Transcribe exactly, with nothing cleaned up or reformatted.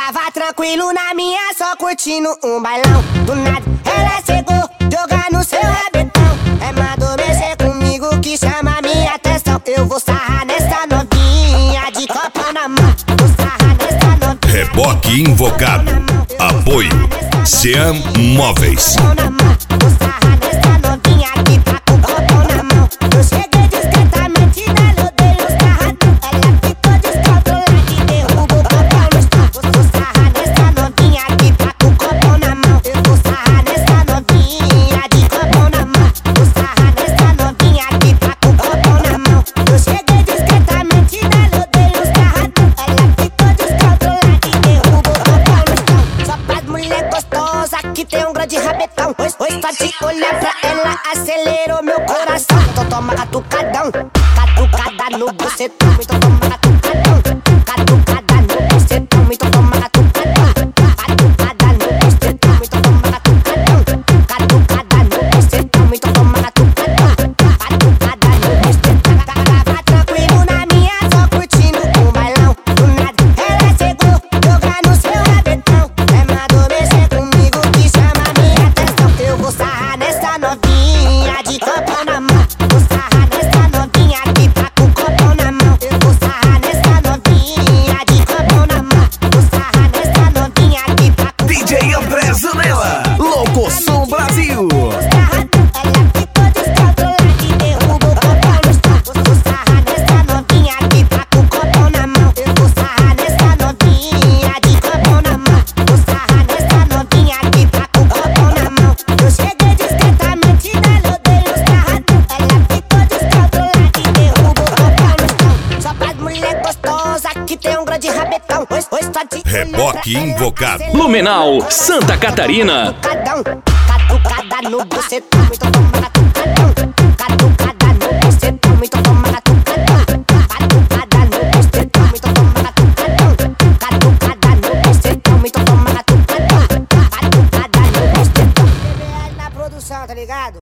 Tava tranquilo na minha, só curtindo um bailão. Do nada ela chegou, jogando seu rabetão. É, mandou mexer comigo que chama minha atenção. Eu vou sarrar nessa novinha de copo na mão. Vou sarrar nessa novinha. Reboque invocado. Apoio Seam Móveis. Vou sarrar nessa novinha que tá com copo na mão. Eu cheguei discretamente nela, eu dei uns carradão. Ela ficou descontrolada e derrubou o copo no chão. Vou sarrar nessa novinha que tá com copo na mão. Eu vou sarrar nessa novinha de copo na mão. Vou sarrar nessa novinha que tá com copo na mão. Eu cheguei discretamente nela, eu dei uns carradão. Ela ficou descontrolada e derrubou o copo no chão. Só pras mulher gostosa que tem um grande rabetão. Hoje, hoje só de olhar pra ela acelerou meu coração. Então toma catucadão, catucada no bucetão. Então toma catucadão, catucada no bucetão. Então toma catucadão, catucada no bucetão. Então toma catucadão, catucada no bucetão. Então toma catucadão, catucada no bucetão. Tava tranquilo na minha, só curtindo um bailão. Do nada ela chegou, jogando seu rabetão. É, mandou mexer comigo que chama minha atenção. Eu vou sarrar nessa novinha de copo na mão. Vou sarrar nessa novinha que tá com copo na mão. Eu vou sarrar nessa novinha de copo na mão. Vou sarrar nessa novinha que tá com D J André Zanella, Locoção Brasil. ela ficou descontrolada e derrubou o copo no chão. Vou sarrar nessa novinha que tá com copo na mão. Eu vou sarrar nessa novinha de copo na mão. Vou sarrar nessa novinha que tá com copo na mão. Eu cheguei discretamente nela, eu dei uns carradão. Ela ficou descontrolada e derrubou o copo no chão. Só pras mulher gostosa que tem um grande rabetão. Hoje, hoje só de Reboque invocado. Lumenau, Santa Catarina. Catucadão, catucada no bucetão. Então toma catucadão, catucada no bucetão. Então toma catucadão, catucada no bucetão. Então toma catucadão, catucada no bucetão. Então toma catucadão, catucada no bucetão. B B L na produção, tá ligado?